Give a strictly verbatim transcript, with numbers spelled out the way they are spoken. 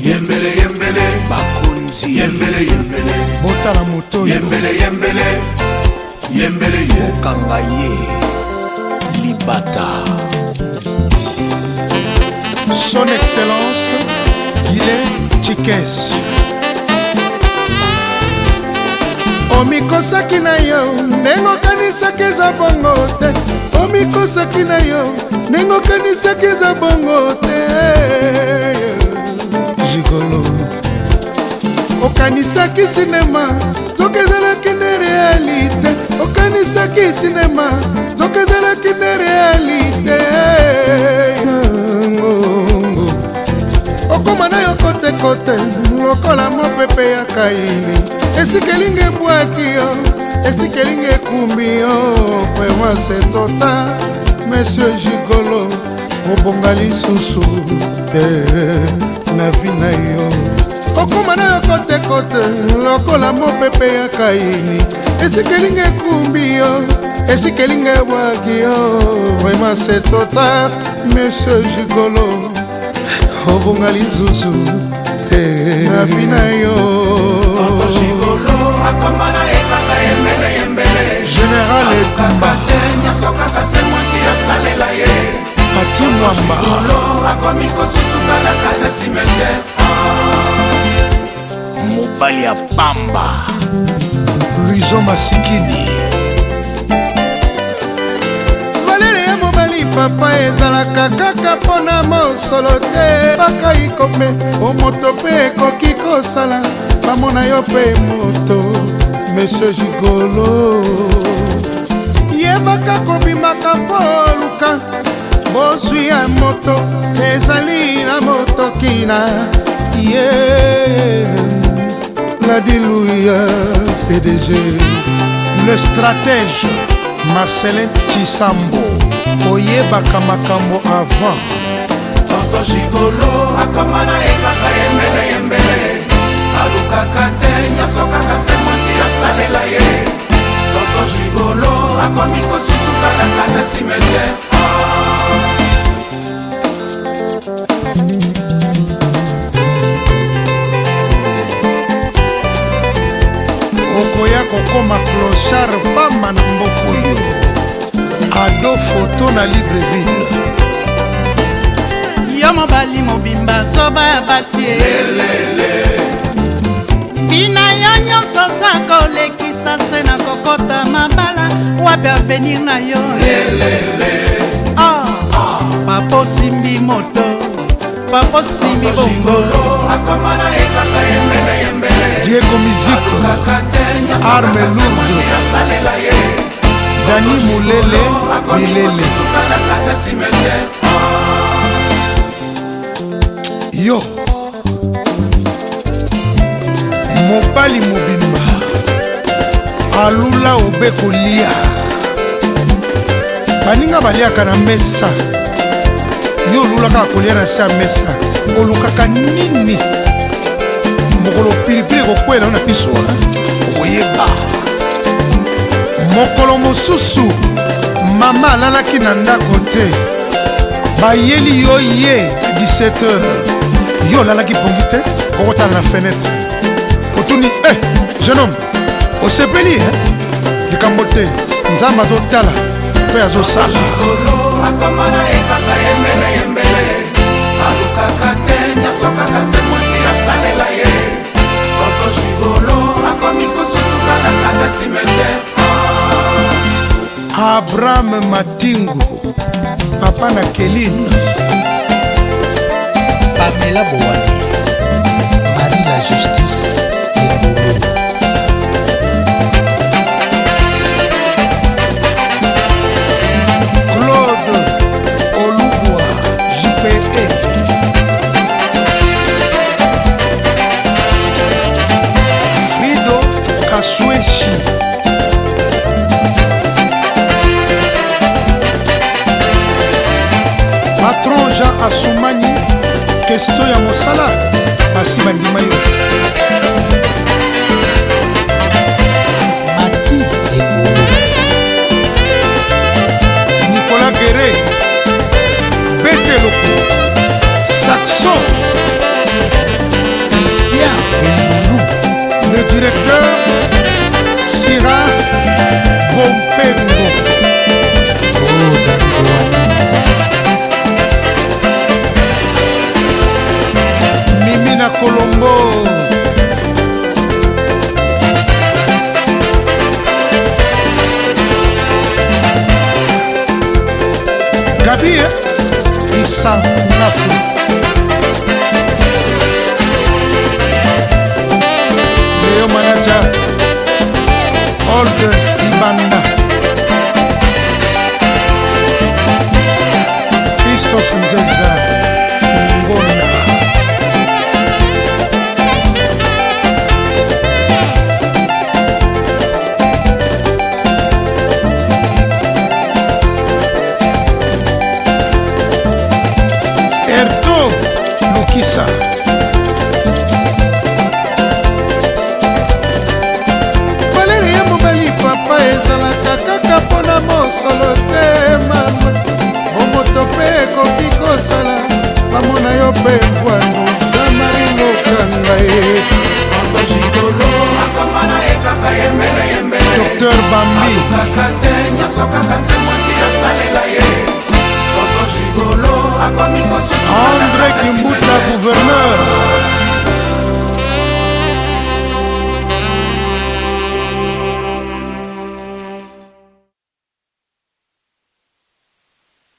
Yembele yembele bakonzi yembele yembele botala moto yembele yembele yembele okanga ye libata. Son Excellence Guilin Chikes omikosaki na yo ndenge okanisaki eza bongo te, omikosaki na yo ndenge okanisaki eza bongo te. Jigolo okanisaki sinema soki ezalaki nde realite, okanisaki sinema soki ezalaki nde realite. Okoma na yo kote kote lokola mopepe ya Kaini, esika elingi ebwaki yo, esika elingi ekumbi yo. Vraiment c'est total Monsieur Gigolo, obonga lisusu na vi na yo. Okoma na yo kote kote lokola mopepe ya Kaini, esika elingi ekumbi yo, esika elingi ebwaki yo. Vraiment c'est total Monsieur Gigolo, obonga lisusu na vi na yo. Général Etumba Pati Mwamba mobali ya pamba Luizo Masikini valere ya mobali papa ezalaka kaka mpona mosolo te. Baka ikome omoto mpe ekoki kosala bamona yo mpe moto. Monsieur Gigolo yebaka kobimaka mpo luka bozwi ya moto ezali na motokina ye la diluya P D G le stratège Marcelin Chisambo oyebaka makambo avant. Tonto Gigolo akomana ekaka yembele yembele alukaka te nyonso kaka se mwasi asalela ye. Tonto Gigolo akomi kosutuka na kati ya cimetière. okoya kokoma clochard pamba na mboka oyo. Ado foto na Libreville yo mobali mobimba zoba ya basi bina yo nyonso saka olekisa se na kokota mabala wapi avenir na yo. Oh, papa simbi moto, papa simbi bongo. Diego Musique Arme Lourde Dani Mulele Milele yo mobali mobimba alula obe kolia baninga baliaka na mesa yo olulaka kolia na se ya mesa olukaka nini mokolo pilipili kokwela na biso oyeba. Mokolo mosusu mama alalaki na ndako te bayeli yo ye dix-sept heures yo olalaki pongi te okotala na fenêtre otuni eh, jeune homme osepeli eh? likambo te nzambe azotala mpe azosala. alukaka te nyonso kaka se mwasi asalela ye. Tonto Gigolo akomi kosutuka na kati ya cimetière. Abraham Matingu papa na Keline Pamela Bowani Marie la Justice Engolo Claude Olugwa J P E Frido Kasweshi Patron Jean Asumani question ya mosala basi bandima yo. Mati Engolo Nicolas Guéré Beteloko Saxon directeur Sira Bompengo. Oh, Dani Bowana. Mimi na Colombo. Gabi Issa Nafu. Leo manager Old Ibanda. Christophe Nzeza Ngona. Erto Lukisa. Valeria mobali papa ezalaka kaka mpona mosolo te mama. Omoto mpe ekoki kosala bamona yo mpe mbwandu damaringo kanga ye. Jigolo akomana ekaka yembele yembele. Docteur Bambi alukaka te nyonso kaka se mwasi asalela ye. Toto Jigolo akomi kosuki André Kimbuta gouverneur